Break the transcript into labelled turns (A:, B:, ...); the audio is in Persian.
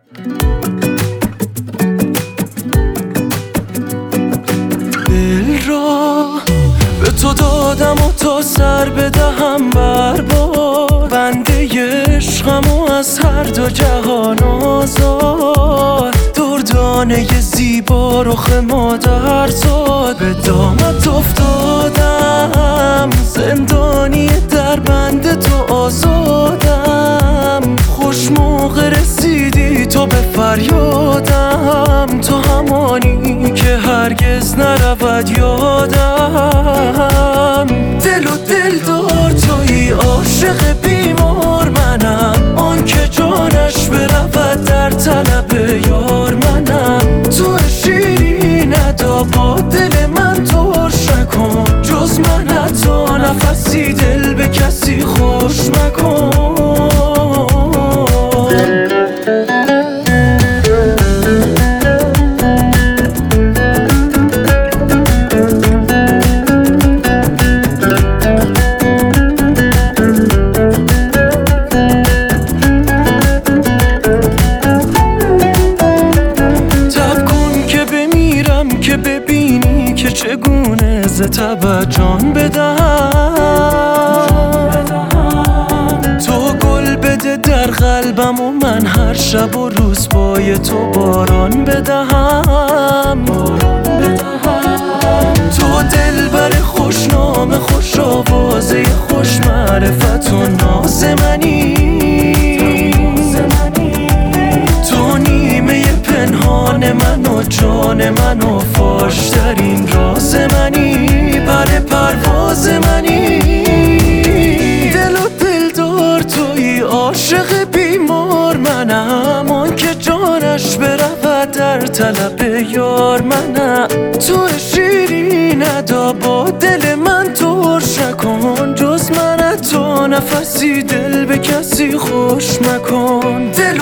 A: دل را به تو دادم و تا سر بدهم برباد، بنده عشقم و از هر دو جهان آزاد. دردانه زیبا رخ مادر زاد، به دامت افتادم زندانی در بند تو آزادم. خوش موقع رسیدی تو به فریادم، تو همانی که هرگز نرود یادم. دل و دل دار تویی، عاشق بیمار منم، آن که جانش برود در طلب یار منم. تو شیرین ادا با دل من ترش نکن، جز من حتی نفسی دل به کسی خوش مکن. که ببینی که چگونه ز تبت جان بدهم. تو گل بده در قلبم و من هر شب و روز پای تو باران بدهم. تو دلبر خوشنام، خوش آوازه، خوش معرفت و ناز منی. تو نیمه پنهان من و جان من و فاشترین راز منی، پر پرواز منی. دل و دل دار تویی، عاشق بیمار منم، آن که جانش برود در طلب یار منم. تو شیرین ادا با دل من ترش نکن، جز من حتی نفسی دل به کسی خوش مکن. دل